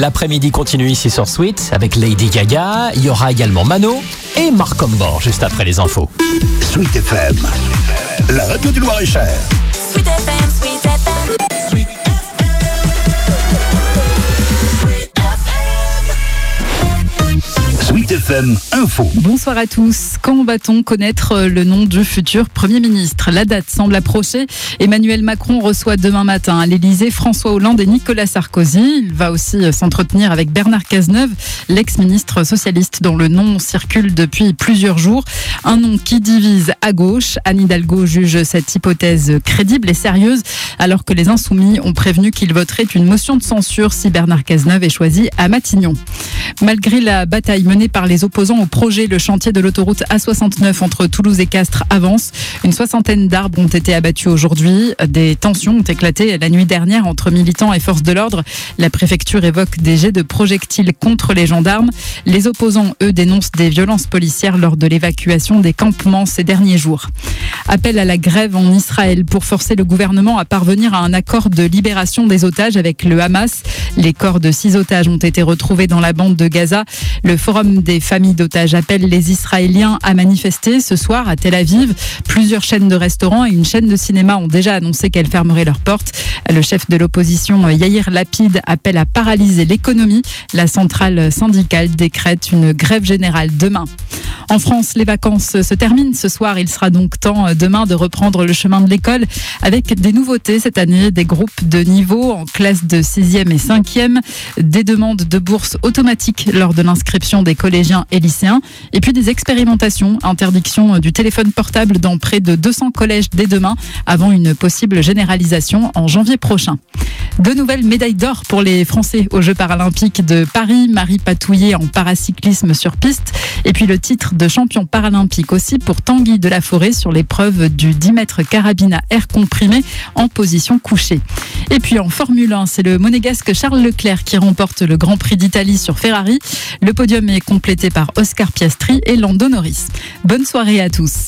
L'après-midi continue ici sur Sweet avec Lady Gaga. Il y aura également Mano et Marc Combord juste après les infos. Sweet FM, la radio du Loir-et-Cher. Sweet FM, Sweet FM. Sweet Sweet FM Info. Bonsoir à tous. Quand va-t-on connaître le nom du futur Premier ministre ? La date semble approcher. Emmanuel Macron reçoit demain matin à l'Elysée François Hollande et Nicolas Sarkozy. Il va aussi s'entretenir avec Bernard Cazeneuve, l'ex-ministre socialiste dont le nom circule depuis plusieurs jours. Un nom qui divise à gauche. Anne Hidalgo juge cette hypothèse crédible et sérieuse, alors que les Insoumis ont prévenu qu'ils voteraient une motion de censure si Bernard Cazeneuve est choisi à Matignon. Malgré la bataille menée par les opposants au projet, le chantier de l'autoroute A69 entre Toulouse et Castres avance. Une 60aine d'arbres ont été abattus aujourd'hui. Des tensions ont éclaté la nuit dernière entre militants et forces de l'ordre. La préfecture évoque des jets de projectiles contre les gendarmes. Les opposants, eux, dénoncent des violences policières lors de l'évacuation des campements ces derniers jours. Appel à la grève en Israël pour forcer le gouvernement à parvenir à un accord de libération des otages avec le Hamas. Les corps de 6 otages ont été retrouvés dans la bande de Gaza. Le Forum des familles d'otages appelle les Israéliens à manifester ce soir à Tel Aviv. Plusieurs chaînes de restaurants et une chaîne de cinéma ont déjà annoncé qu'elles fermeraient leurs portes. Le chef de l'opposition, Yair Lapid, appelle à paralyser l'économie. La centrale syndicale décrète une grève générale demain. En France, les vacances se terminent ce soir. Il sera donc temps demain de reprendre le chemin de l'école avec des nouveautés cette année, des groupes de niveau en classe de 6e et 5e, des demandes de bourse automatiques lors de l'inscription des collégiens et lycéens, et puis des expérimentations, interdiction du téléphone portable dans près de 200 collèges dès demain, avant une possible généralisation en janvier prochain. 2 nouvelles médailles d'or pour les Français aux Jeux paralympiques de Paris. Marie Patouillet en paracyclisme sur piste, et puis le titre de champion paralympique aussi pour Tanguy de la Forêt sur l'épreuve du 10 mètres carabine à air comprimé en position couchée. Et puis en Formule 1, c'est le monégasque Charles Leclerc qui remporte le Grand Prix d'Italie sur Ferrari. Le podium est complété par Oscar Piastri et Lando Norris. Bonne soirée à tous.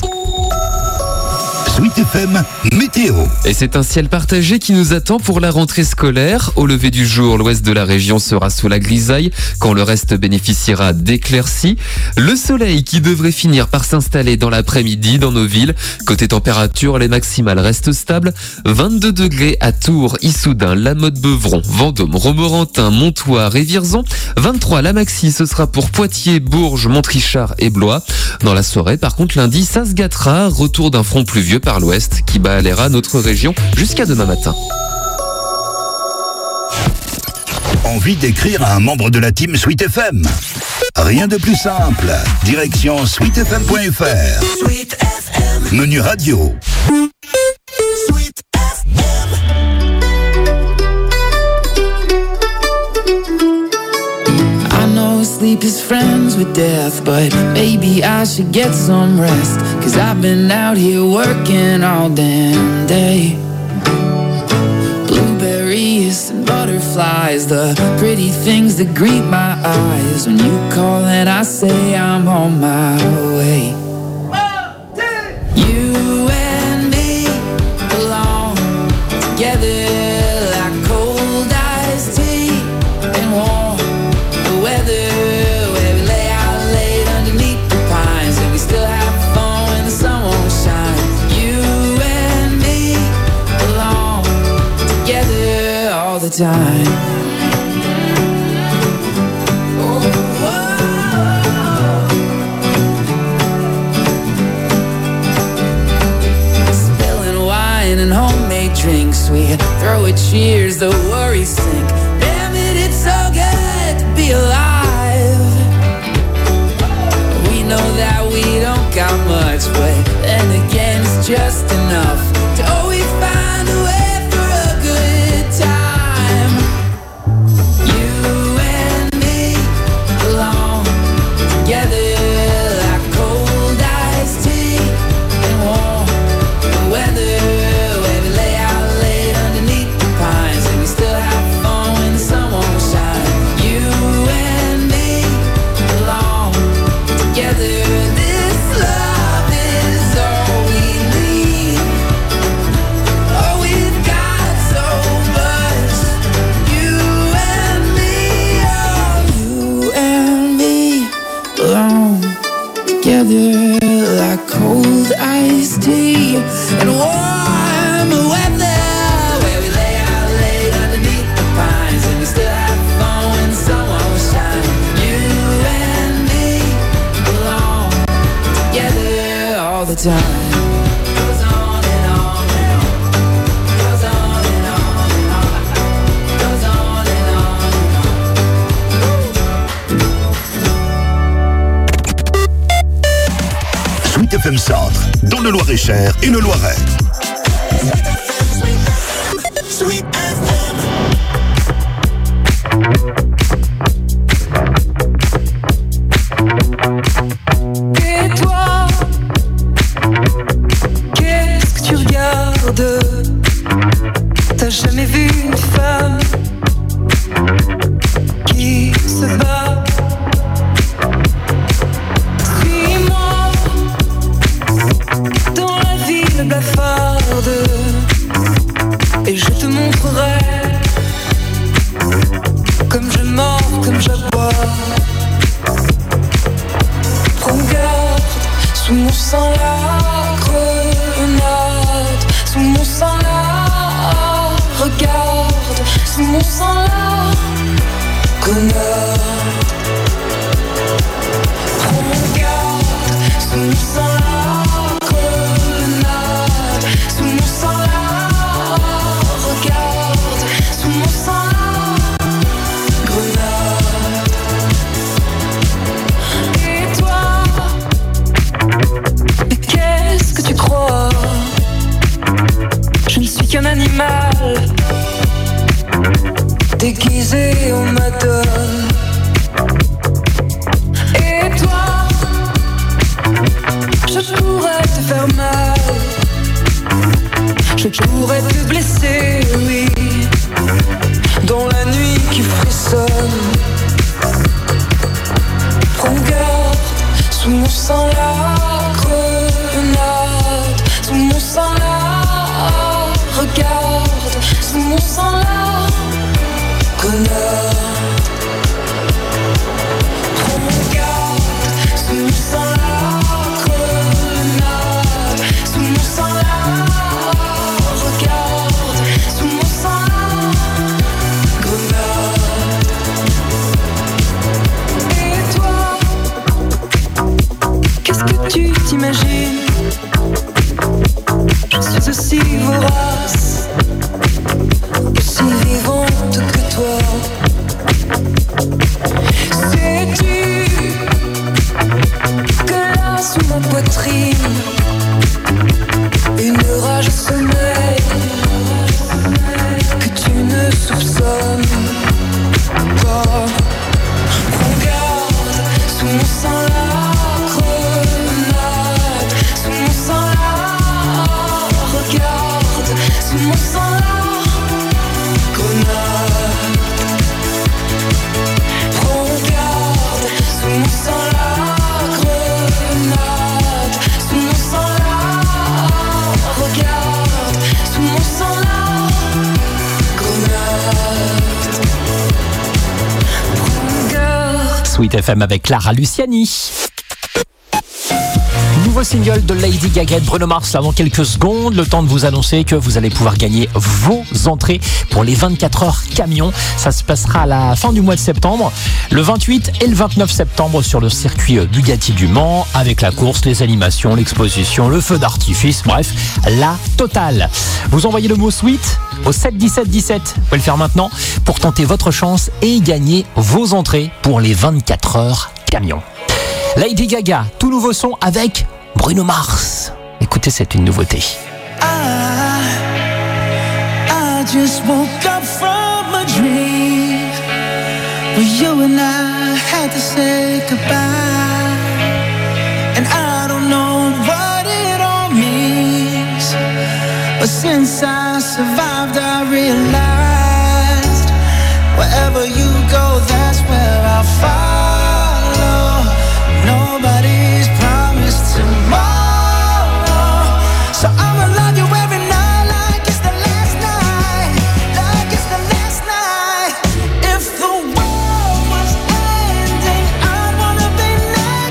Sweet FM Météo. Et c'est un ciel partagé qui nous attend pour la rentrée scolaire. Au lever du jour, l'ouest de la région sera sous la grisaille, quand le reste bénéficiera d'éclaircies. Le soleil qui devrait finir par s'installer dans l'après-midi dans nos villes. Côté température, les maximales restent stables. 22 degrés à Tours, Issoudun, La Motte-Beuvron, Vendôme, Romorantin, Montoire et Vierzon. 23 la maxi, ce sera pour Poitiers, Bourges, Montrichard et Blois. Dans la soirée, par contre, lundi, ça se gâtera. Retour d'un front pluvieux par l'ouest qui balayera notre région jusqu'à demain matin. Envie d'écrire à un membre de la team Sweet FM? Rien de plus simple. Direction sweetfm.fr. Sweet FM. Menu radio. Sweet FM. I know sleep is friends with death, but maybe I should get some rest, 'cause I've been out here working all damn day. Blueberries and butterflies, the pretty things that greet my eyes. When you call and I say I'm on my way. You and me belong together like cold iced tea and warm weather, where we lay out late underneath the pines, and we still have fun when the sun won't shine. You and me belong together all the time. Spilling wine and homemade drinks, we throw a cheers, the worries sink. Damn it, it's so good to be alive. We know that we don't got much, but then again it's just enough to always find a way for a good time. You and me belong together like cold iced tea and warm weather, where we lay out late underneath the pines, and we still have fun when the sun won't shine. You and me belong together. This love is all we need. alone together like cold iced tea and warm weather where we lay out late underneath the pines and we still have fun when the sun won't shine. You and me alone together all the time. Sweet FM Centre, dans le Loir-et-Cher et le Loiret. Sweet FM. Et toi, qu'est-ce que tu regardes? T'as jamais vu une femme qui se bat? Suis-moi dans la ville blafarde et je te montrerai comme je mords, comme j'aboie. Prends garde, sous mon sang la grenade, sous mon sang la regarde, sous mon sang la grenade. Prends garde, sous mon sang la grenade, sous mon sang la regarde, sous mon sang la grenade. Et toi, mais qu'est-ce que tu crois? Je ne suis qu'un animal déguisé en madone. Et toi, je pourrais te faire mal, je pourrais te blesser, oui, dans la nuit qui frissonne. Prends garde, sous mon sang la grenade, sous mon sang la regarde, sous mon sang la grenade. Prends garde, sous mon sang la grenade, sous mon sang la regarde, sous mon sang la grenade. Et toi, qu'est-ce que tu t'imagines? Je suis aussi vorace, aussi vivante que toi. Sais-tu que là sous ma poitrine une rage sommeille que tu ne soupçonnes pas? Prends garde, sous mon sang la grenade, sous mon sang la regarde, sous mon sang la grenade. Prends garde, sous mon sang la grenade, sous mon sang la regarde, sous mon sang la grenade. Prends garde. Sweet FM avec Clara Luciani. Nouveau single de Lady Gaga et de Bruno Mars là dans quelques secondes. Le temps de vous annoncer que vous allez pouvoir gagner vos entrées pour les 24 heures camions. Ça se passera à la fin du mois de septembre, le 28 et le 29 septembre sur le circuit Bugatti du Mans, avec la course, les animations, l'exposition, le feu d'artifice, bref, la totale. Vous envoyez le mot Sweet au 7 17 17. Vous pouvez le faire maintenant pour tenter votre chance et gagner vos entrées pour les 24 heures camions. Lady Gaga, tout nouveau son avec Bruno Mars. Écoutez, c'est une nouveauté. I just woke up from a dream where you and I had to say goodbye, and I don't know what it all means, but since I survived I realized wherever you go, that's where I'll follow. Nobody's promised tomorrow, so I'ma love you every night like it's the last night, like it's the last night. If the world was ending, I'd wanna be next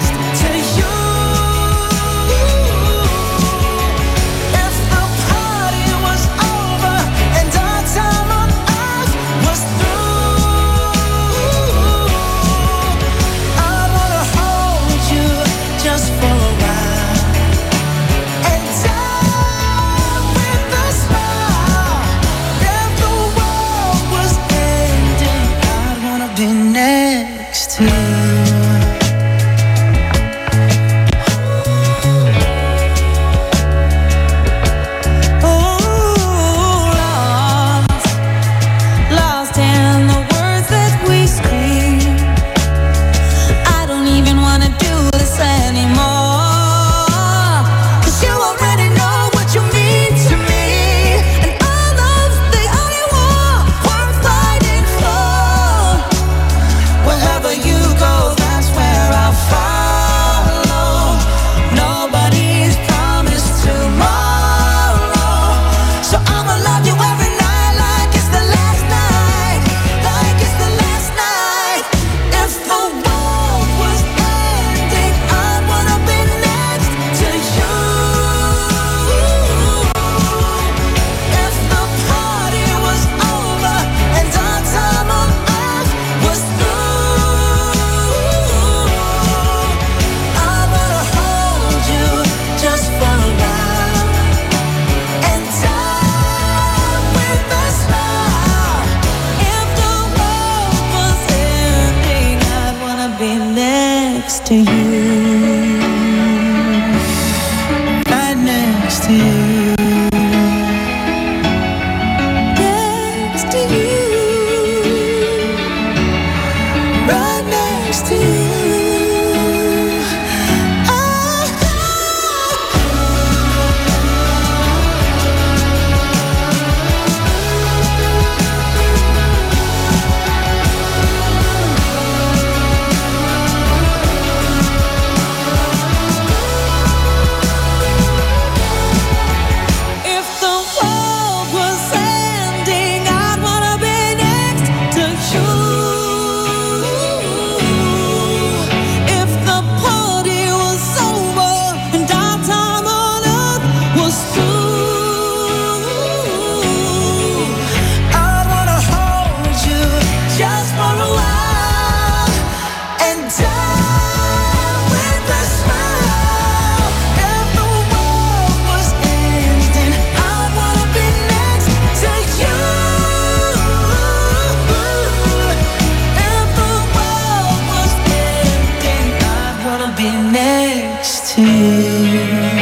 be next to you.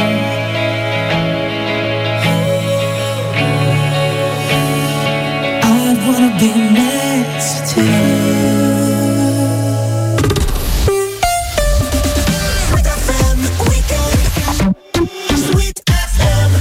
I wanna be next to you. Sweet FM Weekend. Sweet FM.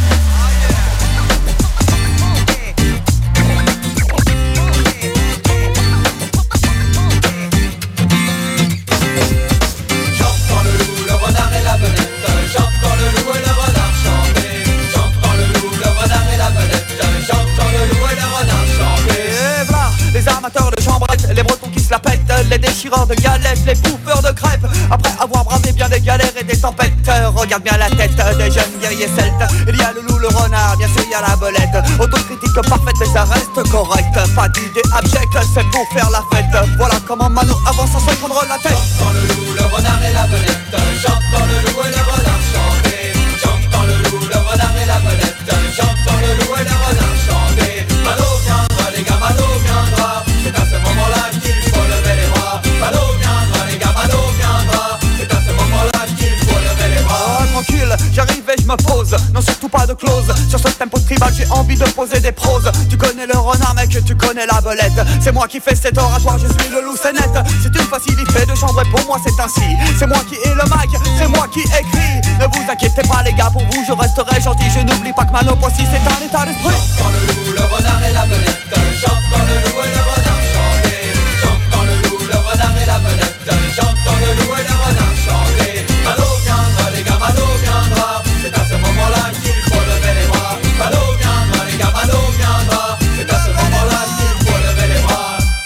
J'entends le loup, le renard et la belette. J'entends le loup et le renard chanter. J'entends le loup, le renard et la belette. J'entends le loup et le renard chanter. Et voilà, les amateurs de chambrettes, les bretons qui se la pètent, les déchireurs de galettes, les bouffeurs de crêpes. Après avoir bravé bien des galères et des tempêtes, regarde bien la tête des jeunes guerriers celtes. Il y a le loup, le renard, bien sûr il y a la belette. Autocritique parfaite mais ça reste correct. Pas d'idée abjecte, c'est pour faire la fête. Voilà comment Mano avance sans se prendre la tête. J'entends le loup, le renard et la belette. J'entends le loup et le renard chanter. J'entends le loup, le renard et la belette. J'entends le loup et le renard chanter. Mano viendra, les gars, Mano viendra. C'est à ce moment-là qu'il faut lever les bras. Mano viendra, les gars, Mano viendra. C'est à ce moment-là qu'il faut lever les bras. Ah, tranquille, j'arrive et je me pose. Non, surtout pas de clause. Sur ce tempo tribal, j'ai envie de poser des proses. Tu connais le renard, mec, tu connais la belette. C'est moi qui fais cet oratoire, je suis le loup, c'est net. C'est une facilité de chambrer, pour moi c'est ainsi. C'est moi qui ai le mic, c'est moi qui écris. Ne vous inquiétez pas, les gars, pour vous je resterai gentil. Je n'oublie pas que Mano aussi c'est un état d'esprit. J'entends le loup, le renard et la belette. J'entends le loup et le renard chanter. J'entends le loup, le renard et la belette. J'entends le loup et le renard chanter. Mano viendra, les gars, Mano viendra. C'est à ce moment-là qu'il faut lever les bras. Mano viendra, les gars, Mano viendra. C'est à ce moment-là qu'il faut lever les bras.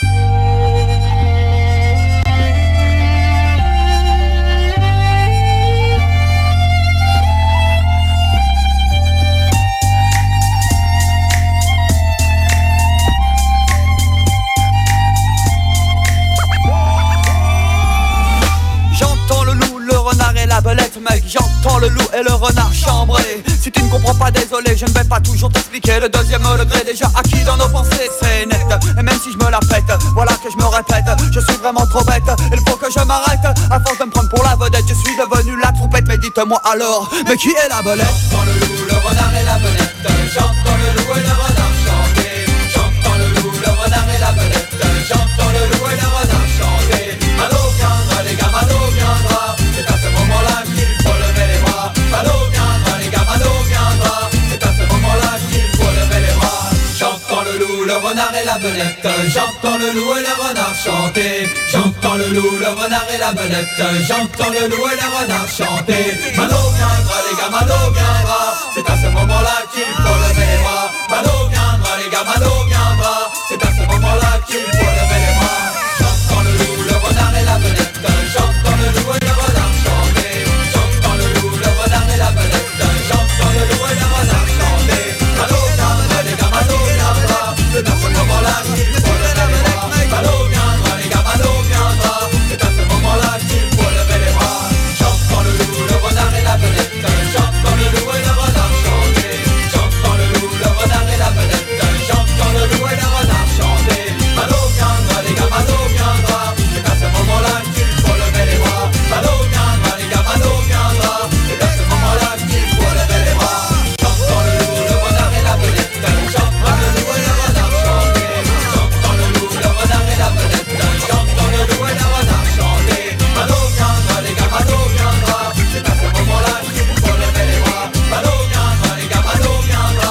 J'entends le loup, le renard et la belette, mec. J'entends le loup et le renard chambré. Si tu ne comprends pas, désolé, je ne vais pas toujours t'expliquer. Le deuxième degré déjà acquis dans nos pensées, c'est net. Et même si je me la pète, voilà que je me répète. Je suis vraiment trop bête, il faut que je m'arrête. À force de me prendre pour la vedette, je suis devenu la trompette. Mais dites-moi alors, mais qui est la belette? J'entends le loup, le renard et la belette. J'entends le loup et le renard chanter. J'entends le loup, le renard et la belette. J'entends le loup et le renard chanter. Mano viendra, les gars, Mano viendra. C'est à ce moment-là qu'il faut lever les bras. Mano viendra, les gars, Mano viendra. C'est à ce moment-là qu'il faut lever les bras. J'entends le loup, le renard et la belette. J'entends le loup et le renard chanter. J'entends le loup, le renard et la belette. J'entends le loup et le renard chanter. Mano viendra, les gars, Mano viendra. C'est à ce moment-là qu'il faut lever les bras. Mano viendra, les gars, Mano viendra. C'est à ce moment-là qu'il faut lever les bras. J'entends le loup, le renard et la belette. J'entends le loup et le renard chanter. J'entends le loup, le renard et la belette. J'entends le loup et le renard chanter. Mano viendra, les gars, Mano viendra. C'est à ce moment-là qu'il faut lever les bras. Mano viendra, les gars, Mano viendra. C'est à ce moment-là qu'il faut lever les bras. J'entends le loup, le renard et la belette. J'entends le loup et le renard chanter. J'entends le loup, le renard et la belette. J'entends le loup et le renard chanter. Mano viendra, les gars, Mano viendra. C'est à ce moment-là qu'il faut lever les bras. Mano viendra, les gars, Mano viendra. C'est à ce moment-là qu'il faut lever les bras. J'entends le loup, le renard et la belette. J'entends le loup et le renard chanter. J'entends le loup, le renard et la belette. J'entends le loup et le renard chanter. Mano viendra, les gars, Mano viendra. C'est à ce moment-là qu'il faut lever les bras. Mano viendra, les gars, Mano viendra.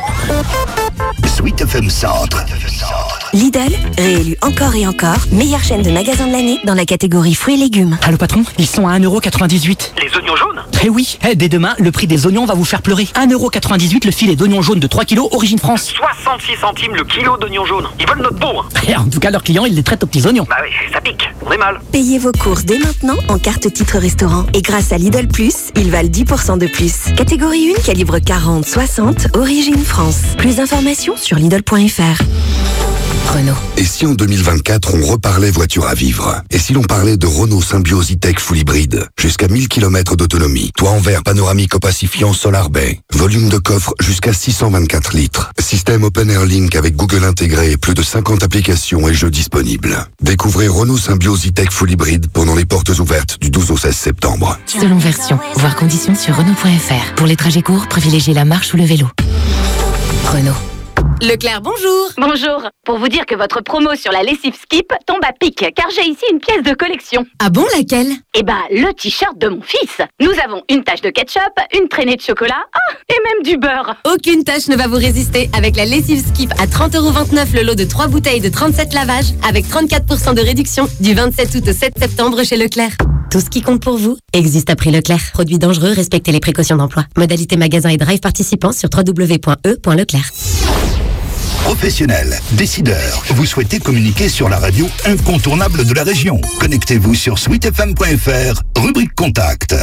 Sweet FM Centre. Lidl, réélu encore et encore, meilleure chaîne de magasins de l'année dans la catégorie fruits et légumes. Allô patron, ils sont à 1,98€. Les oignons jaunes? Eh oui, dès demain, le prix des oignons va vous faire pleurer. 1,98€ le filet d'oignons jaunes de 3 kg, origine France. 66 centimes le kilo d'oignons jaunes. Ils veulent notre peau, hein. Et en tout cas, leurs clients, ils les traitent aux petits oignons. Bah oui, ça pique, on est mal. Payez vos courses dès maintenant en carte titre restaurant. Et grâce à Lidl Plus, ils valent 10% de plus. Catégorie 1, calibre 40-60, origine France. Plus d'informations sur Lidl.fr. Renault. Et si en 2024, on reparlait voiture à vivre? Et si l'on parlait de Renault Symbioz E-Tech Full Hybride? Jusqu'à 1000 km d'autonomie. Toit en verre panoramique opacifiant Solar Bay. Volume de coffre jusqu'à 624 litres. Système Open Air Link avec Google intégré et plus de 50 applications et jeux disponibles. Découvrez Renault Symbioz E-Tech Full Hybride pendant les portes ouvertes du 12 au 16 septembre. Selon version, voir conditions sur Renault.fr. Pour les trajets courts, privilégiez la marche ou le vélo. Renault. Leclerc, bonjour. Bonjour. Pour vous dire que votre promo sur la lessive Skip tombe à pic, car j'ai ici une pièce de collection. Ah bon, laquelle? Eh ben, le t-shirt de mon fils. Nous avons une tache de ketchup, une traînée de chocolat, et même du beurre. Aucune tâche ne va vous résister avec la lessive Skip à 30,29€ le lot de 3 bouteilles de 37 lavages avec 34% de réduction du 27 août au 7 septembre chez Leclerc. Tout ce qui compte pour vous existe à prix Leclerc. Produits dangereux, respectez les précautions d'emploi. Modalité magasin et drive participants sur www.e.leclerc. Professionnels, décideurs, vous souhaitez communiquer sur la radio incontournable de la région. Connectez-vous sur sweetfm.fr, rubrique contact.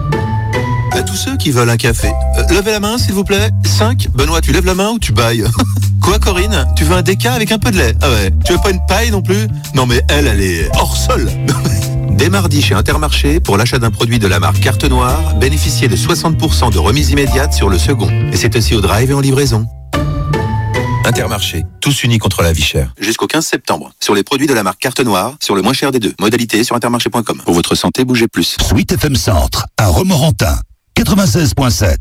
À tous ceux qui veulent un café, levez la main s'il vous plaît. 5, Benoît, tu lèves la main ou tu bailles? Quoi Corinne? Tu veux un déca avec un peu de lait? Ah ouais. Tu veux pas une paille non plus? Non mais elle est hors sol. Dès mardi chez Intermarché, pour l'achat d'un produit de la marque Carte Noire, bénéficiez de 60% de remise immédiate sur le second. Et c'est aussi au drive et en livraison. Intermarché, tous unis contre la vie chère. Jusqu'au 15 septembre. Sur les produits de la marque Carte Noire, sur le moins cher des deux. Modalité sur intermarché.com. Pour votre santé, bougez plus. Sweet FM Centre, à Romorantin, 96.7.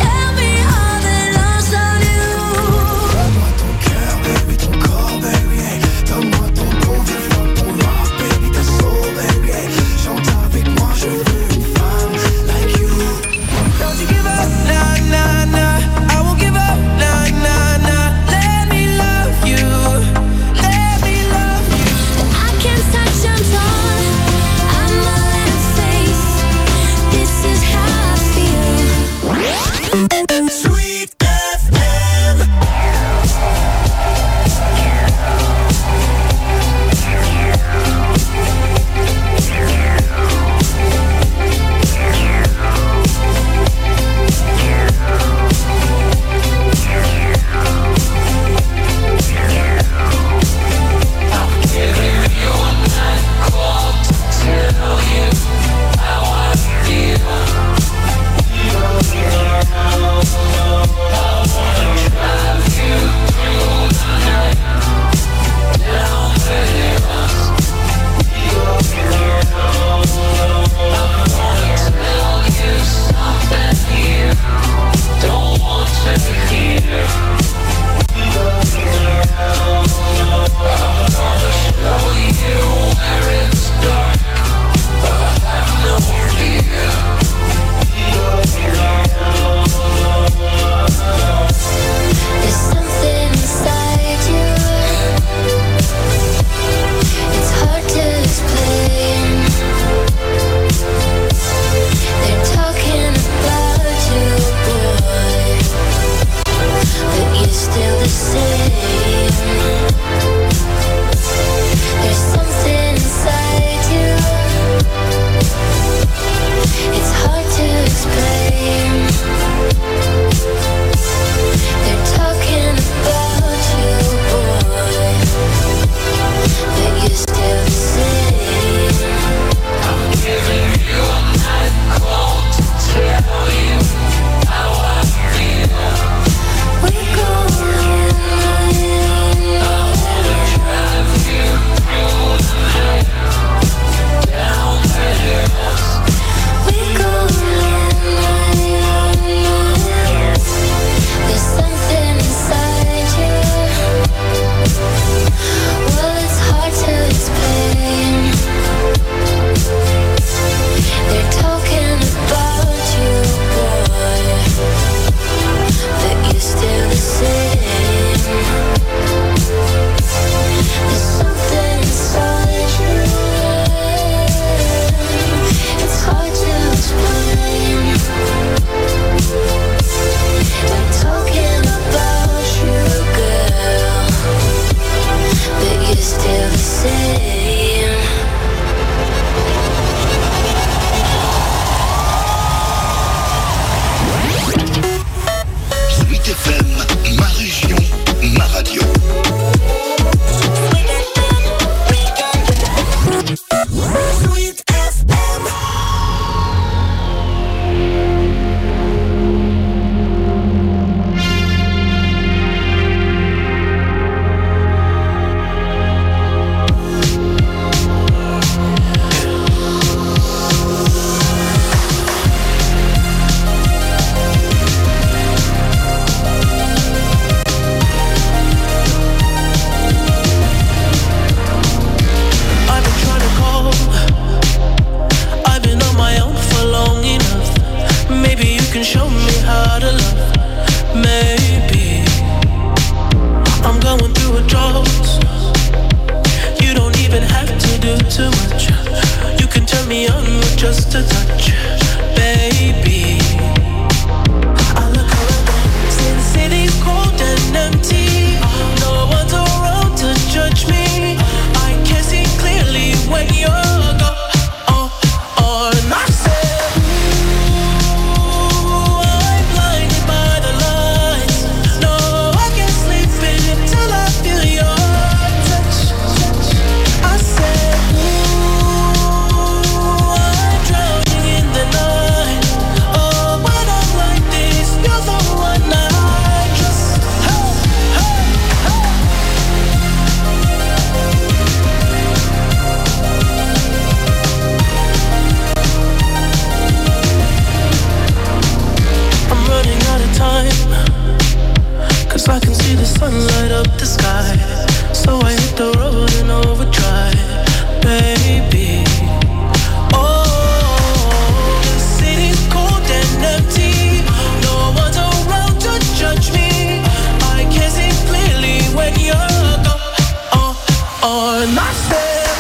Ton cœur, baby, ton corps, baby. see the sun light up the sky. So I hit the road in overdrive, baby. Oh, the city's cold and empty. No one's around to judge me. I can see clearly when you're gone. And I said,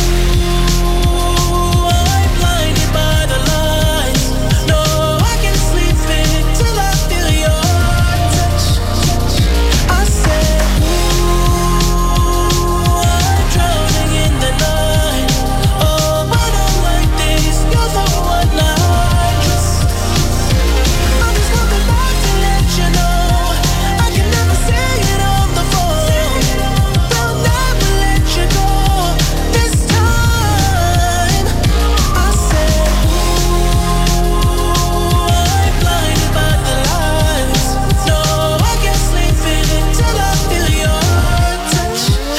ooh, I'm blinded by the lights. No, I can't sleep until I feel your touch. I said, ooh, I'm drowning in the night. Oh, but I'm like this, you're the one I trust. I'm just coming back to let you know I can never say it on the phone. They'll never let you go this time. I said, ooh, I'm blinded by the lights. No, I can't sleep until I feel your touch.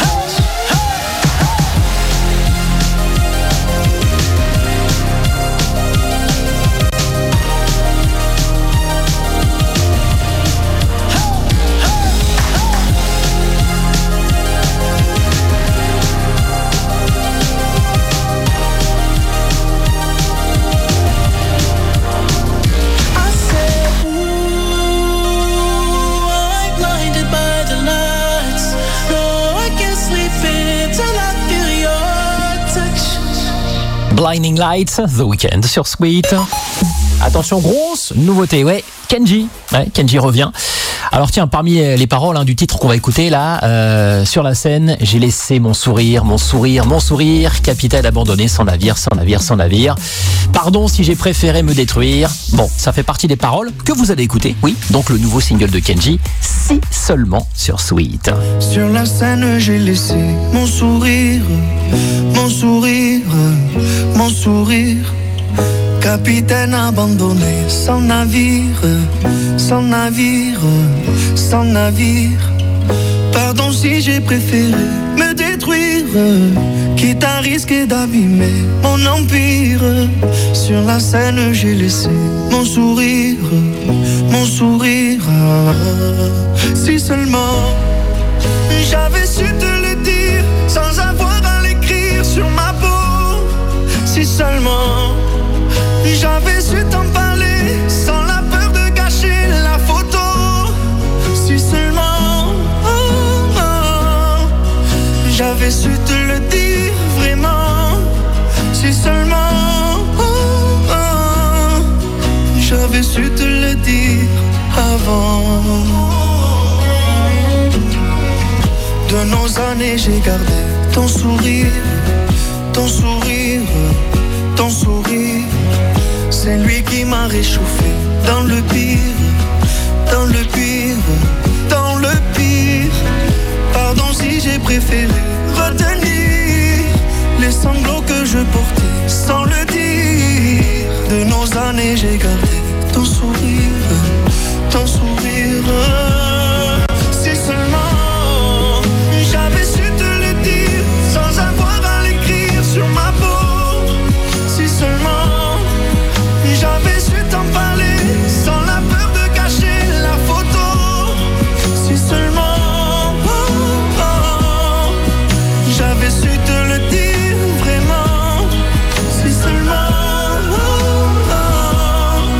I said, ooh, I'm blinded by the lights. No, I can't sleep until I feel your touch. Blinding Lights, The Weeknd sur Sweet. Attention, grosse nouveauté, ouais, Kenji. Ouais, Kenji revient. Alors tiens, parmi les paroles du titre qu'on va écouter là, sur la scène, j'ai laissé mon sourire, capitaine abandonné, sans navire, sans navire, sans navire. Pardon si j'ai préféré me détruire. Bon, ça fait partie des paroles que vous allez écouter. Oui, donc le nouveau single de Kenji, si seulement sur Sweet. Sur la scène, j'ai laissé mon sourire, mon sourire, mon sourire. Capitaine abandonné, sans navire, sans navire, sans navire. Pardon si j'ai préféré me détruire, quitte à risquer d'abîmer mon empire. Sur la scène, j'ai laissé mon sourire, mon sourire. Si seulement j'avais su te le dire sans avoir à l'écrire sur ma peau. Si seulement j'avais su t'en parler sans la peur de gâcher la photo. Si seulement j'avais su te le dire vraiment. Si seulement j'avais su te le dire avant. De nos années j'ai gardé ton sourire, ton sourire, ton sourire. C'est lui qui m'a réchauffé dans le pire, dans le pire, dans le pire. Pardon si j'ai préféré retenir les sanglots que je portais sans le dire. De nos années j'ai gardé ton sourire, ton sourire. Si seulement j'avais su te le dire sans avoir à l'écrire sur ma peau. Si seulement j'avais su t'en parler sans la peur de gâcher la photo. Si seulement j'avais su te le dire vraiment. Si seulement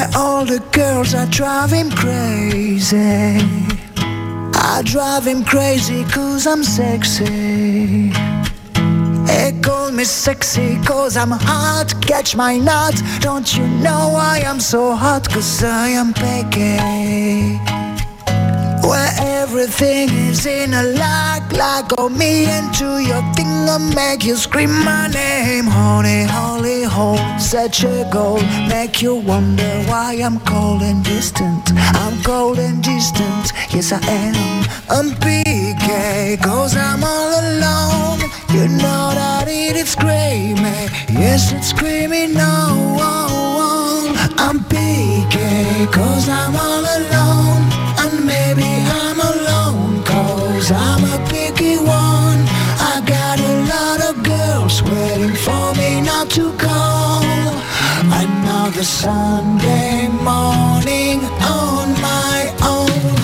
where all the girls are driving crazy. I drive him crazy 'cause I'm sexy. They call me sexy 'cause I'm hot. Catch my nut. Don't you know why I'm so hot? 'Cause I am picky. Where everything is in a lock on me into your thing and make you scream my name. Honey, holy hole, such a goal. Make you wonder why I'm cold and distant. I'm cold and distant, yes I am. I'm PK, 'cause I'm all alone. You know that it's screaming, yes it's screaming no. I'm PK, 'cause I'm all alone. And maybe I'm alone 'cause I'm a picky one. I got a lot of girls waiting for me not to call. Another Sunday morning on my own.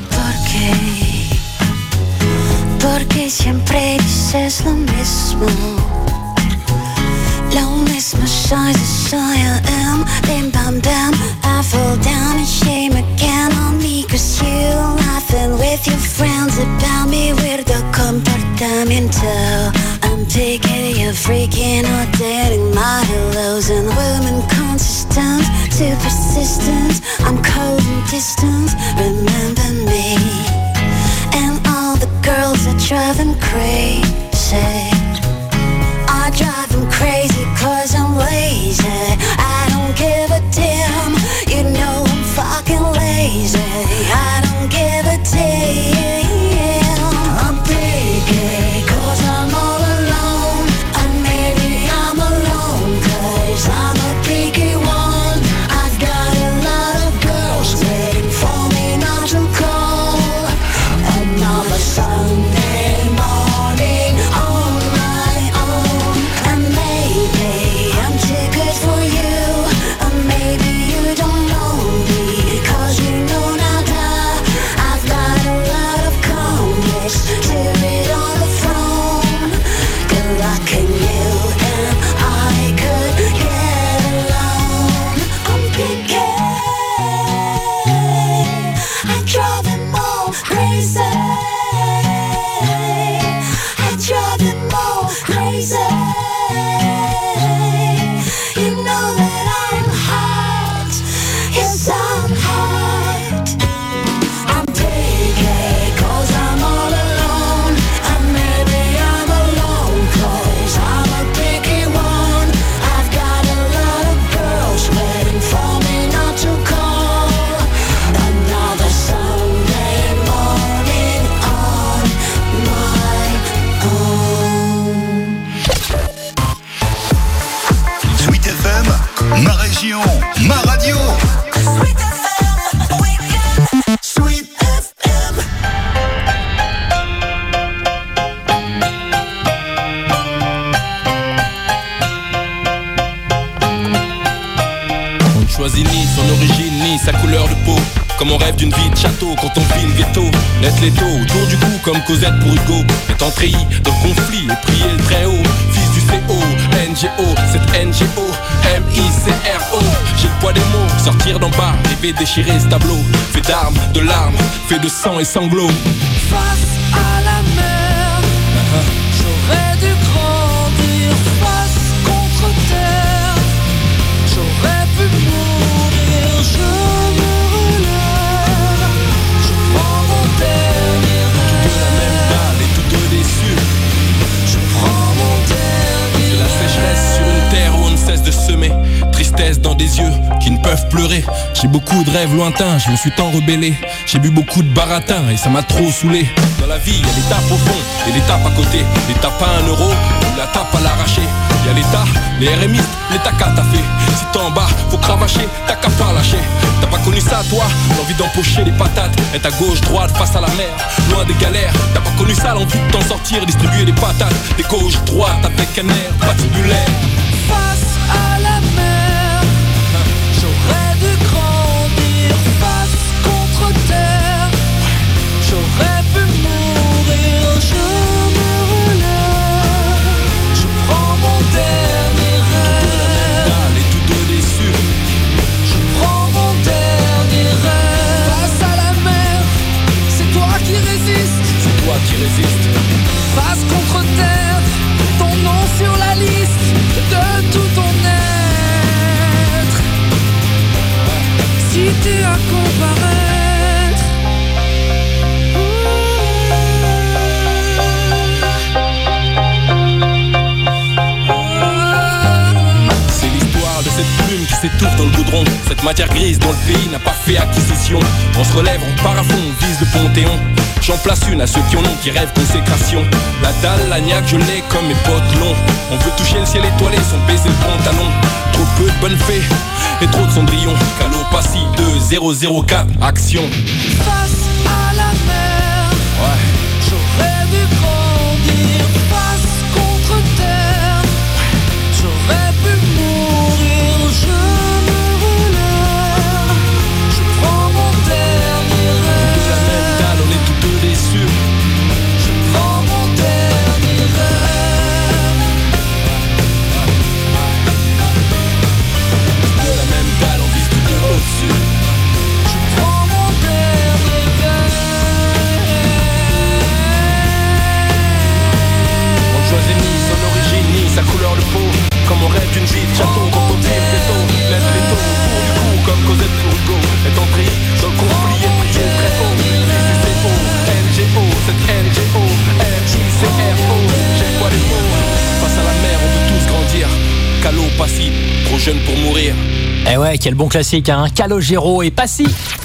Porque siempre dices lo mismo. Lo mismo soy, I am. Bim bam bam, I fall down and shame again on me. 'Cause you laughing with your friends about me. Weirdo comportamiento. I'm taking you freaking out, dating my hellos and women consistent, too persistent. I'm cold and distant, remember me. And all the girls are driving crazy. I drive them crazy 'cause I'm lazy. I don't give a damn, you know I'm fucking lazy. I don't give a damn. I'm picky 'cause I'm all alone. And maybe I'm alone 'cause I'm a picky one. I've got a lot of girls waiting for me not to call. Another Sunday morning on my own. And maybe I'm too good for you. Or maybe you don't know me 'cause you know nada. I've got a lot of complex to read on the phone. Good luck in you and I could get along. I'm picky. I drive them all crazy. I drive them all crazy. You know that I'm hot. Yes, I'm hot. I'm picky 'cause I'm all alone. And maybe I'm alone 'cause I'm a picky one. I've got a lot of girls waiting for me not to call. Another Sunday morning on my own. Sweet FM, ma région, ma radio. Sweet FM, weekend. Sweet FM. On ne choisit ni son origine ni sa couleur de peau. Comme on rêve d'une vie de château quand on vit le ghetto. Laisse les taux autour du cou comme Cosette pour Hugo. Étant treillis dans le conflit et prier le très haut. Fils du CO, NGO, cette NGO, MICRO. J'ai le poids des mots, sortir d'en bas, rêver déchirer ce tableau. Fait d'armes, de larmes, fait de sang et sanglots. Face à la mer, j'aurais dû grandir. Face contre terre, j'aurais pu mourir. Je me relève, je prends mon dernier rêve. De la même balle et tous deux déçus. Je prends mon dernier De la sécheresse sur une terre où on ne cesse de semer. Tristesse dans des yeux qui ne peuvent pleurer. J'ai beaucoup de rêves lointains, je me suis tant rebellé. J'ai bu beaucoup de baratin et ça m'a trop saoulé. Dans la vie, y a l'étape au fond et l'étape à côté. L'étape à 1 euro ou la tape à l'arraché. Y a l'État, les RMistes, l'État qu'a taffé. Si t'es en bas, faut cravacher, t'as qu'à pas lâcher. T'as pas connu ça toi, l'envie d'empocher les patates. Être à gauche, droite, face à la mer, loin des galères. T'as pas connu ça, l'envie de t'en sortir, distribuer les patates. Des gauche, droite, avec un air patibulaire. face à la mer, j'aurais dû grandir. Face contre terre, j'aurais pu mourir. Je me relève, je prends mon dernier rêve. Et tous deux déçus. Je prends mon tu à comparaître. C'est l'histoire de cette plume qui s'étouffe dans le goudron. Cette matière grise dont le pays n'a pas fait acquisition. On se relève, on part à fond, on vise le Panthéon. J'en place une à ceux qui en ont, qui rêvent consécration. La dalle, la niaque, je l'ai comme mes potes longs. On veut toucher le ciel étoilé sans baisser le pantalon. Trop peu de bonnes fées et trop de cendrillons. Calopassie 2004, action. Face à la mer, Ouais. j'aurais dû grandir. Face contre terre, j'aurais pu mourir. Je me relève, je prends mon dernier De la même rêve. dalle, on est tous deux déçus. Je prends mon dernier rêve. De la même dalle, on vise tous deux au-dessus. Je prends mon dernier rêve. On ne choisit ni son origine, ni sa couleur de peau. Comme on rêve d'une vie de château, quand on tire des taux. Laisse les taux au bout du coup, comme Cosette pour Hugo. Est entré dans le conflit et prié très haut. CCO, NGO, cette NGO, RICRO. J'ai quoi les mots. Face à la mer, on veut tous grandir. Calopassie, trop jeune pour mourir. Eh ouais, quel bon classique, hein. Calogero et Passy.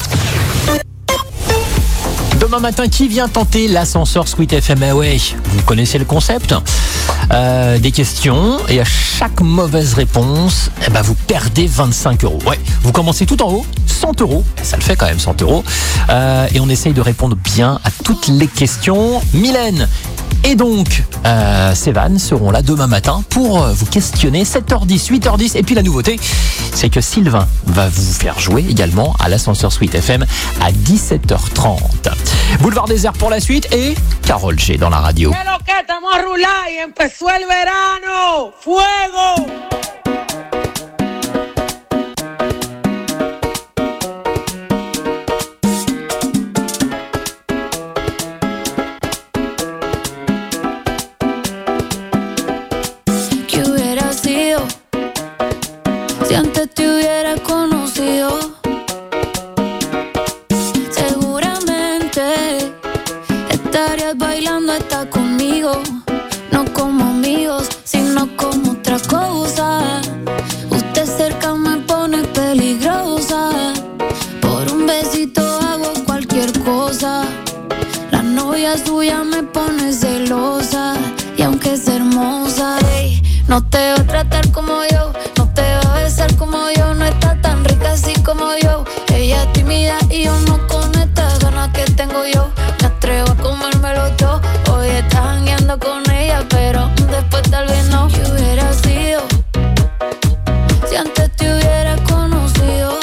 Demain matin, qui vient tenter l'ascenseur Sweet FM? Eh ouais, vous connaissez le concept. Des questions, et à chaque mauvaise réponse, eh ben vous perdez 25 €. Ouais, vous commencez tout en haut, 100 €, ça le fait quand même 100 €. Et on essaye de répondre bien à toutes les questions. Mylène et donc Sévan seront là demain matin pour vous questionner. 7h10, 8h10. Et puis la nouveauté, c'est que Sylvain va vous faire jouer également à l'ascenseur Sweet FM à 17h30. Boulevard des Airs pour la suite et Carole G dans la radio. ¿Qué lo que estamos a rular y empezó el verano? ¡Fuego! ¿Qué hubiera sido si antes te hubiera conocido? Seguramente estarías bailando hasta conmigo, no como amigos, sino como otra cosa. Usted cerca me pone peligrosa, por un besito hago cualquier cosa. La novia suya me pone celosa, y aunque es hermosa, ey, no te va a tratar como yo, no te va a besar como yo, no está tan rica así como yo. Ella es tímida y yo no con estas ganas que tengo yo. Me atrevo a comérmelo todo, hoy estás jangueando con ella, pero después tal vez no. ¿Qué hubiera sido si antes te hubiera conocido?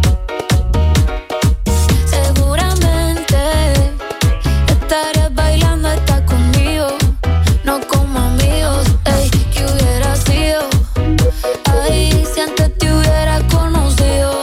Seguramente estarías bailando hasta conmigo, no como amigos, ey. ¿Qué hubiera sido? Ay, si antes te hubiera conocido.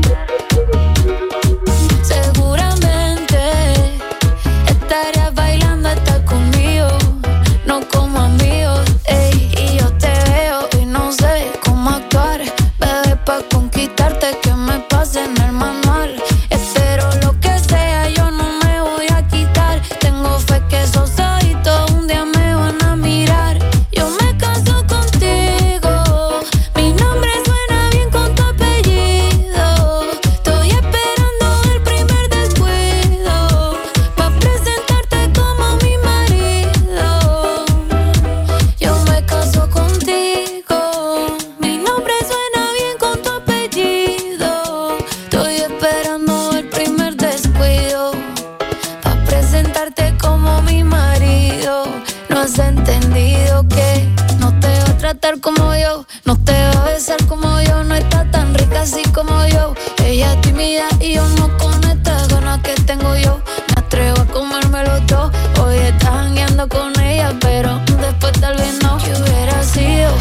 Seguramente estarías bailando hasta conmigo, no como amigos, ey. Y yo te veo y no sé cómo actuar, bebé, pa' conquistarte que me pase en el manual. Espero lo que sea, yo no me voy a quitar. Tengo fe que esos ojitos un día me van a mirar. Yo me caso contigo, mi nombre suena bien con tu apellido. Estoy esperando el primer descuido, pa' presentarte como mi marido. Yo me caso contigo, mi nombre suena bien con tu apellido. Estoy esperando el primer descuido, pa' presentarte como mi marido. No has entendido que no te va a tratar como yo, no te va a besar como yo, no está tan rica así como yo. Ella es tímida y yo no con estas ganas que tengo yo. Me atrevo a comérmelo todo, hoy estás jangueando con ella, pero después tal vez no. ¿Qué hubiera sido?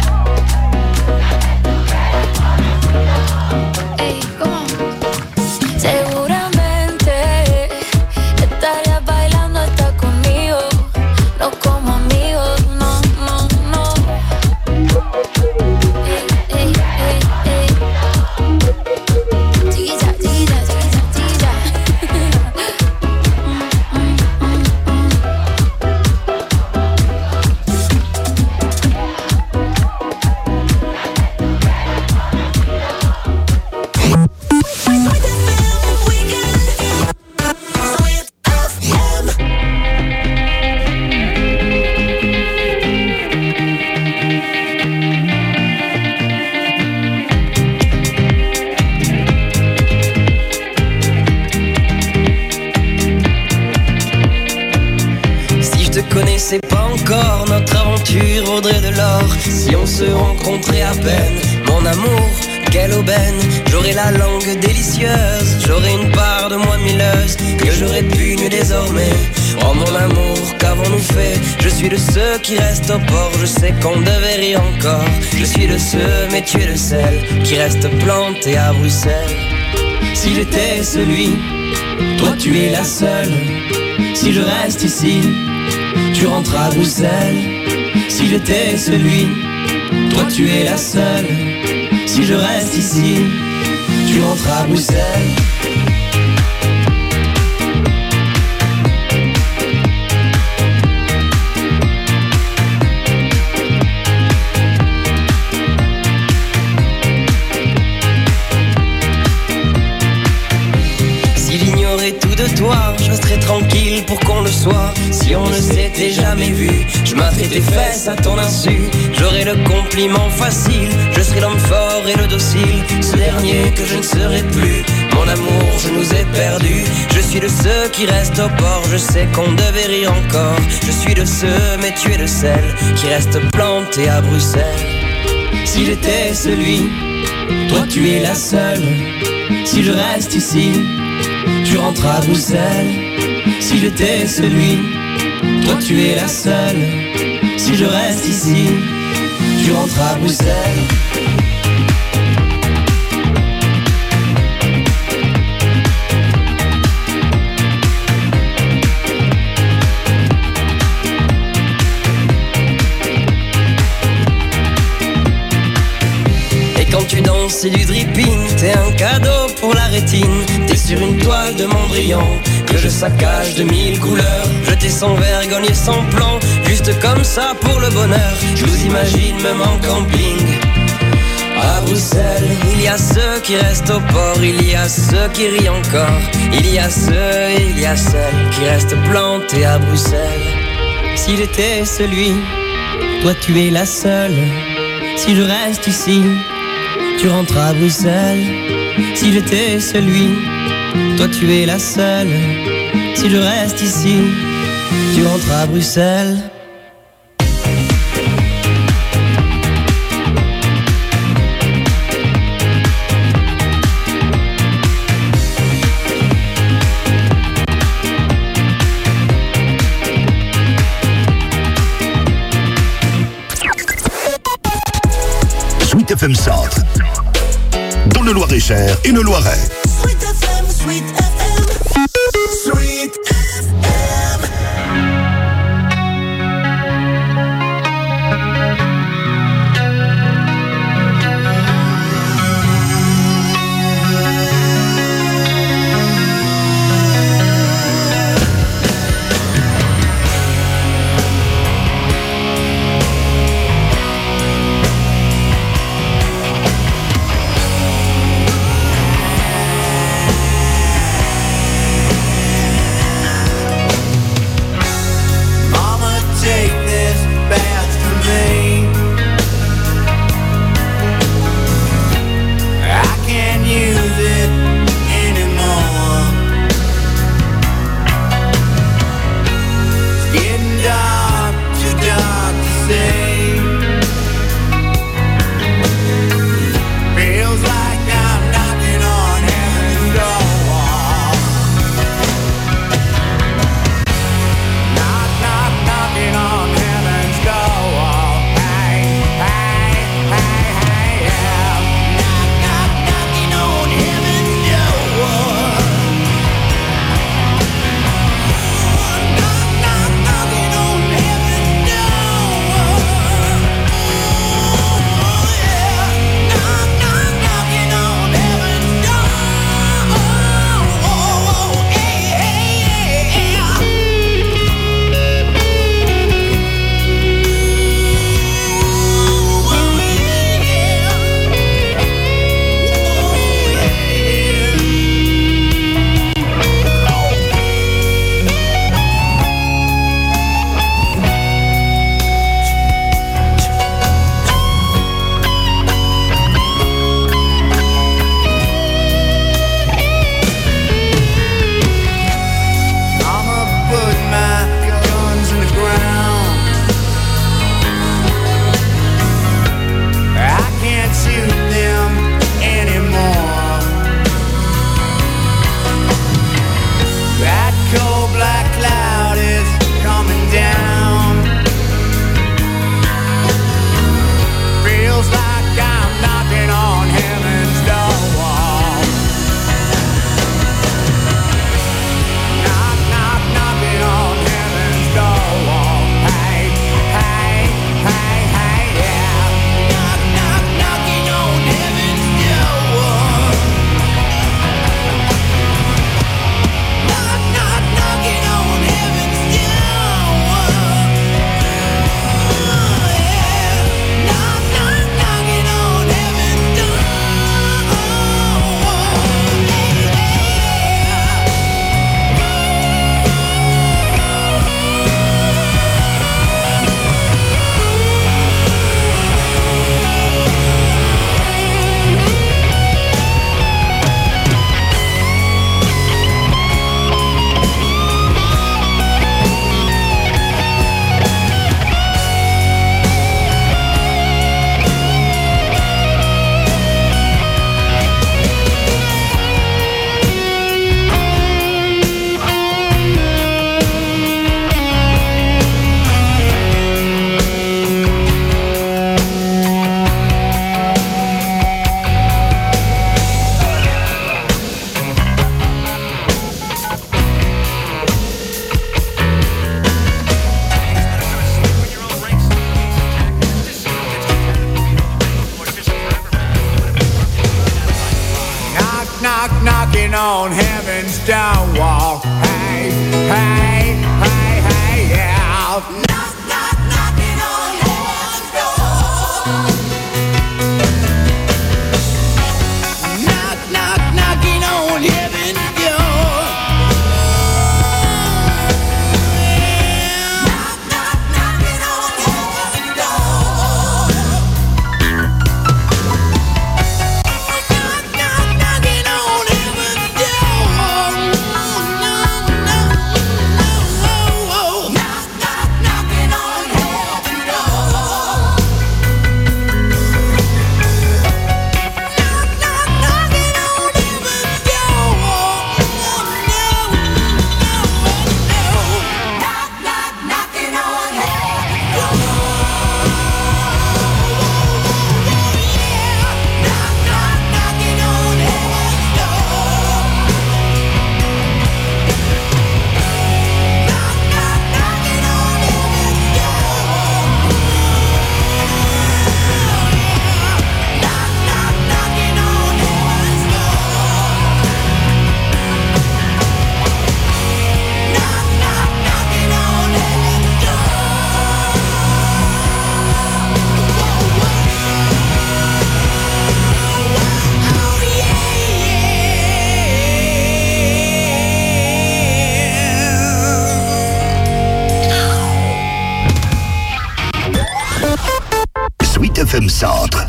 Ey, ¿cómo? Seguramente estarías bailando hasta conmigo, no como amigos, no, no, no. Ey, ey, ey, ey. Chiquilla, chiquilla. encore, notre aventure vaudrait de l'or si on se rencontrait à peine. Mon amour, quelle aubaine, j'aurais la langue délicieuse, j'aurais une part de moi milleuse que je répugne désormais. Oh mon amour, qu'avons-nous fait? Je suis de ceux qui restent au port, je sais qu'on devait rire encore. Je suis de ceux, mais tu es le seul, qui reste planté à Bruxelles. Si j'étais celui, toi tu es la seule. Si je reste ici, tu rentres à Bruxelles. Si j'étais celui, toi tu es la seule. Si je reste ici, tu rentres à Bruxelles. Tout de toi, je resterai tranquille pour qu'on le soit. Si on ne s'était jamais vu, je m'atterais tes fesses à ton insu. J'aurais le compliment facile, je serai l'homme fort et le docile. Ce dernier que je ne serai plus, mon amour, je nous ai perdus. Je suis de ceux qui restent au port, je sais qu'on devait rire encore. Je suis de ceux, mais tu es de celles qui restent plantés à Bruxelles. Si j'étais celui, toi tu es la seule. Si je reste ici, tu rentres à Bruxelles. Si j'étais celui, toi tu es la seule. Si je reste ici, tu rentres à Bruxelles. Quand tu danses, c'est du dripping, t'es un cadeau pour la rétine. T'es sur une toile de Mondrian que je saccage de 1000 couleurs. Jeter sans vergogne et sans plan, juste comme ça pour le bonheur. Je vous imagine même en camping à Bruxelles. Il y a ceux qui restent au port, il y a ceux qui rient encore. Il y a ceux et il y a celles qui restent plantés à Bruxelles. Si j'étais celui, toi tu es la seule. Si je reste ici, tu rentres à Bruxelles. Si j'étais celui, toi tu es la seule. Si je reste ici, tu rentres à Bruxelles. Sweet FM Centre, dans le Loir-et-Cher et le Loiret. Sweet FM, Sweet FM, Sweet FM. knocking on heaven's door wall. Hey, hey, hey, hey, yeah. Knock, knock, knocking on heaven's door. Knock, knock, knocking on heaven's door. Sweet FM Centre.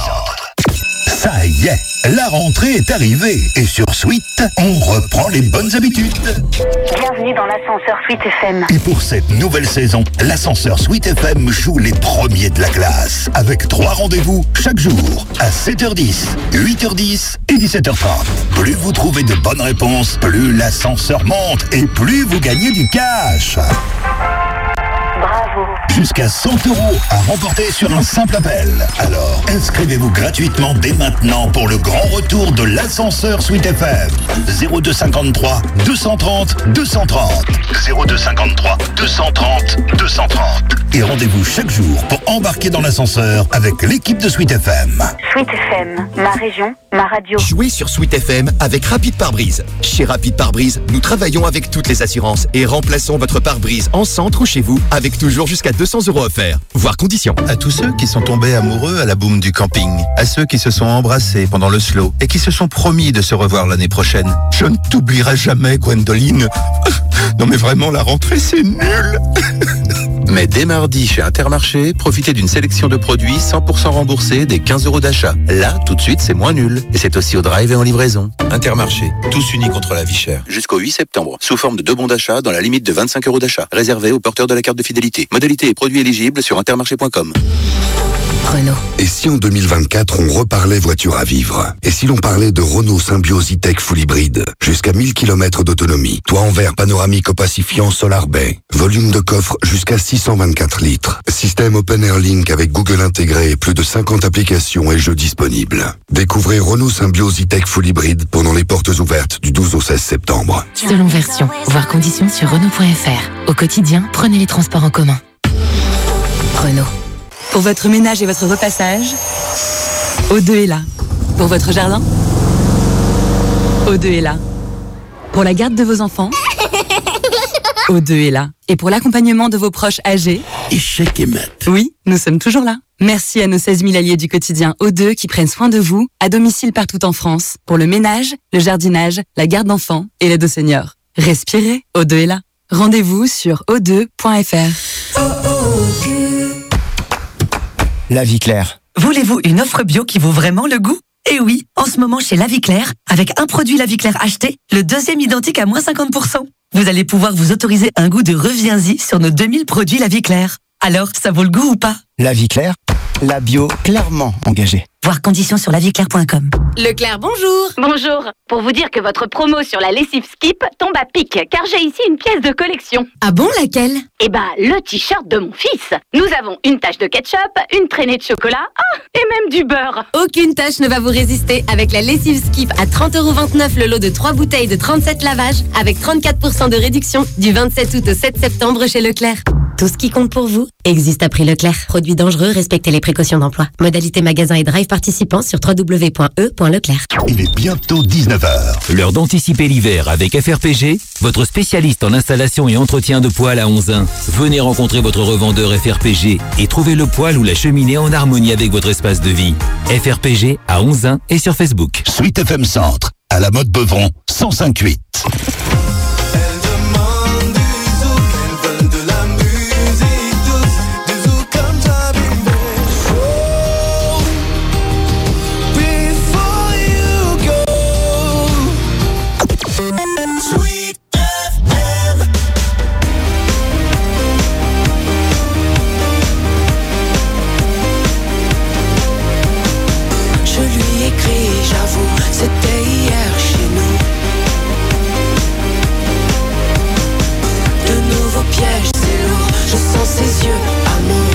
Ça y est, la rentrée est arrivée et sur Sweet, on reprend les bonnes habitudes. Bienvenue dans l'ascenseur Sweet FM. Et pour cette nouvelle saison, l'ascenseur Sweet FM joue les premiers de la classe avec 3 rendez-vous chaque jour à 7h10, 8h10 et 17h30. Plus vous trouvez de bonnes réponses, plus l'ascenseur monte et plus vous gagnez du cash. Bravo. Jusqu'à 100 € à remporter sur un simple appel. Alors, inscrivez-vous gratuitement dès maintenant pour le grand retour de l'ascenseur Sweet FM. 0253 230 230. 0253 230 230. Et rendez-vous chaque jour pour embarquer dans l'ascenseur avec l'équipe de Sweet FM. Sweet FM, ma région, ma radio. Jouez sur Sweet FM avec Rapide Pare-Brise. Chez Rapide Pare-Brise, nous travaillons avec toutes les assurances et remplaçons votre pare-brise en centre ou chez vous avec toujours jusqu'à 200 € offerts. Voir conditions. À tous ceux qui sont tombés amoureux à la boum du camping, à ceux qui se sont embrassés pendant le slow et qui se sont promis de se revoir l'année prochaine. Je ne t'oublierai jamais, Gwendoline. Non mais vraiment, la rentrée, c'est nul. Mais dès mardi, chez Intermarché, profitez d'une sélection de produits 100% remboursés des 15 € d'achat. Là, tout de suite, c'est moins nul. Et c'est aussi au drive et en livraison. Intermarché, tous unis contre la vie chère. Jusqu'au 8 septembre, sous forme de 2 bons d'achat dans la limite de 25 € d'achat. Réservé aux porteurs de la carte de fidélité. Modalité et produits éligibles sur intermarché.com. Renault. Et si en 2024, on reparlait voiture à vivre? Et si l'on parlait de Renault Symbioz E-Tech Full Hybride? Jusqu'à 1000 km d'autonomie. Toit en verre panoramique opacifiant Solar Bay. Volume de coffre jusqu'à 624 litres. Système Open Air Link avec Google intégré et plus de 50 applications et jeux disponibles. Découvrez Renault Symbioz E-Tech Full Hybride pendant les portes ouvertes du 12 au 16 septembre. Selon version, voir conditions sur Renault.fr. Au quotidien, prenez les transports en commun. Renault. Pour votre ménage et votre repassage, O2 est là. Pour votre jardin, O2 est là. Pour la garde de vos enfants, O2 est là. Et pour l'accompagnement de vos proches âgés, Échec et mat. Oui, nous sommes toujours là. Merci à nos 16 000 alliés du quotidien O2 qui prennent soin de vous, à domicile partout en France, pour le ménage, le jardinage, la garde d'enfants et l'aide aux seniors. Respirez, O2 est là. Rendez-vous sur o2.fr. La Vie Claire. Voulez-vous une offre bio qui vaut vraiment le goût? Eh oui, en ce moment chez La Vie Claire, avec un produit La Vie Claire acheté, le deuxième identique à moins 50%. Vous allez pouvoir vous autoriser un goût de reviens-y sur nos 2000 produits La Vie Claire. Alors, ça vaut le goût ou pas? La Vie Claire, la bio clairement engagée. Voir conditions sur laviclaire.com. Leclerc, bonjour. Bonjour. Pour vous dire que votre promo sur la lessive Skip tombe à pic, car j'ai ici une pièce de collection. Ah bon, laquelle? Eh ben, le t-shirt de mon fils. Nous avons une tache de ketchup, une traînée de chocolat, et même du beurre. Aucune tâche ne va vous résister avec la lessive Skip à 30,29 € le lot de 3 bouteilles de 37 lavages avec 34% de réduction du 27 août au 7 septembre chez Leclerc. Tout ce qui compte pour vous existe à prix Leclerc. Produits dangereux, respectez les précautions d'emploi. Modalité magasin et drive participants sur www.e.leclerc. Il est bientôt 19h. L'heure d'anticiper l'hiver avec FRPG, votre spécialiste en installation et entretien de poêle à Onzain. Venez rencontrer votre revendeur FRPG et trouvez le poêle ou la cheminée en harmonie avec votre espace de vie. FRPG à Onzain et sur Facebook. Sweet FM Centre, à la mode Beuvron, 105.8. C'était hier chez nous. De nouveaux pièges, c'est lourd. Je sens ses yeux, amour.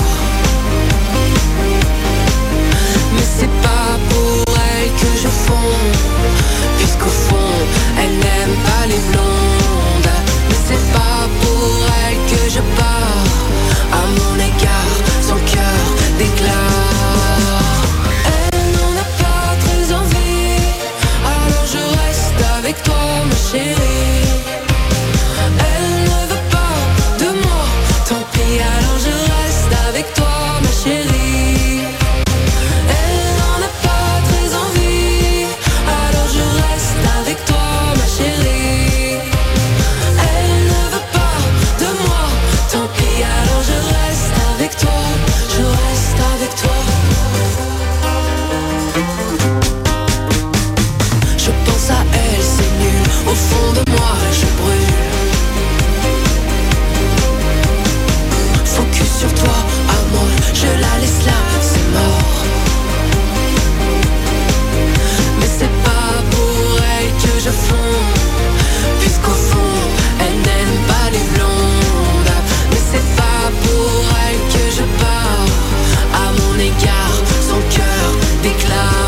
Mais c'est pas pour elle que je fonds, puisqu'au fond, elle n'aime pas les blondes. Mais c'est pas pour elle que je pars. À mon égard, son cœur déclare. Avec toi ma chérie, elle ne veut pas de moi, tant pis alors je reste avec toi ma chérie. Elle n'en a pas très envie, alors je reste avec toi ma chérie. Elle ne veut pas de moi, tant pis alors je reste avec toi, je reste avec toi. Je pense à elle, c'est nul, au fond de moi je brûle. Focus sur toi, amour, je la laisse là, c'est mort. Mais c'est pas pour elle que je fonds, puisqu'au fond, elle n'aime pas les blondes. Mais c'est pas pour elle que je pars, à mon égard, son cœur déclare.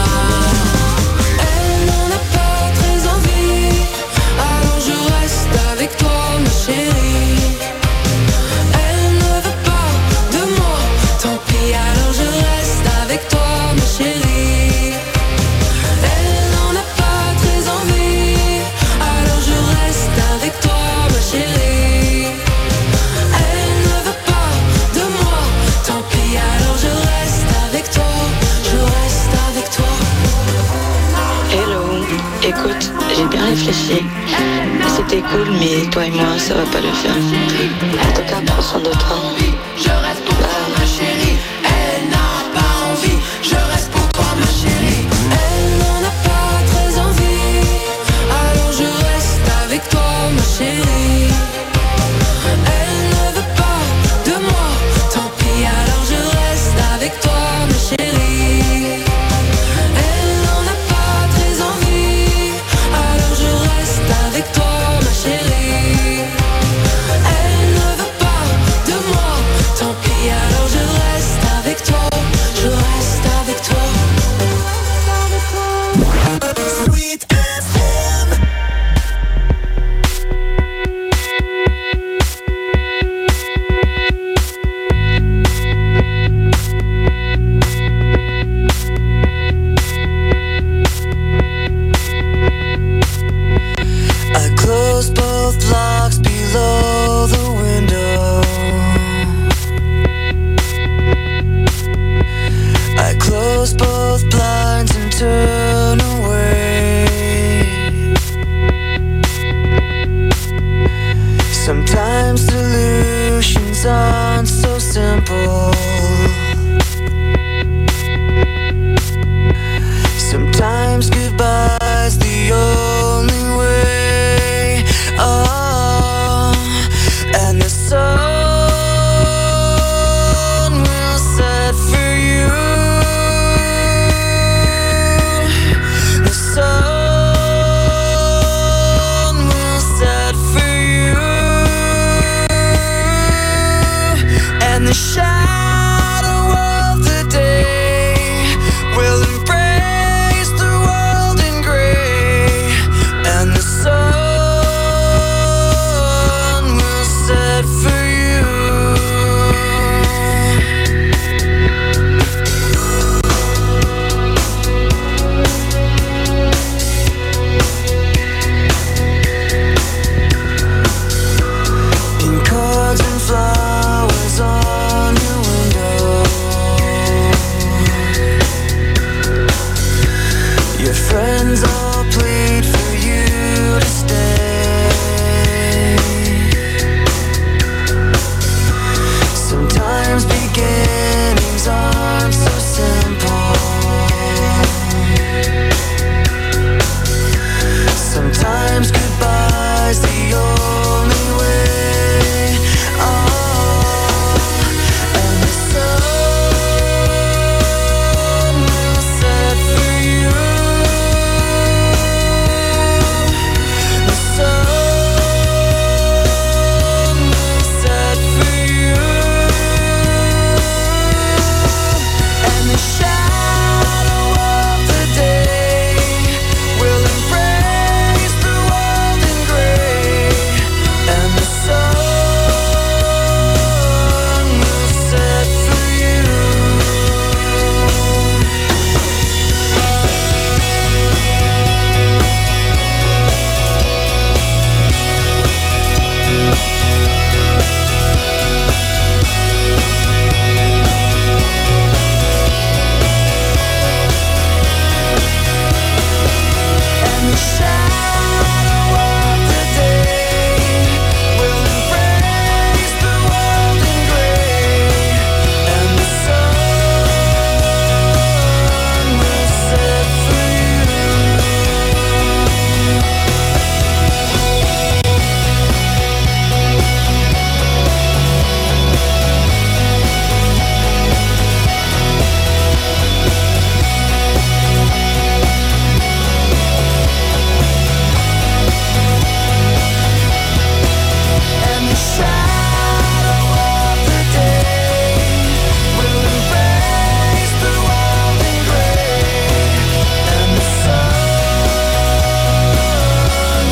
Avec toi ma chérie, elle ne veut pas de moi, tant pis alors je reste avec toi ma chérie. Elle n'en a pas très envie, alors je reste avec toi ma chérie. Elle ne veut pas de moi, tant pis alors je reste avec toi, je reste avec toi. Hello, écoute, j'ai bien réfléchi. C'était cool, mais toi et moi, ça va pas le faire. En tout cas, prends soin de toi.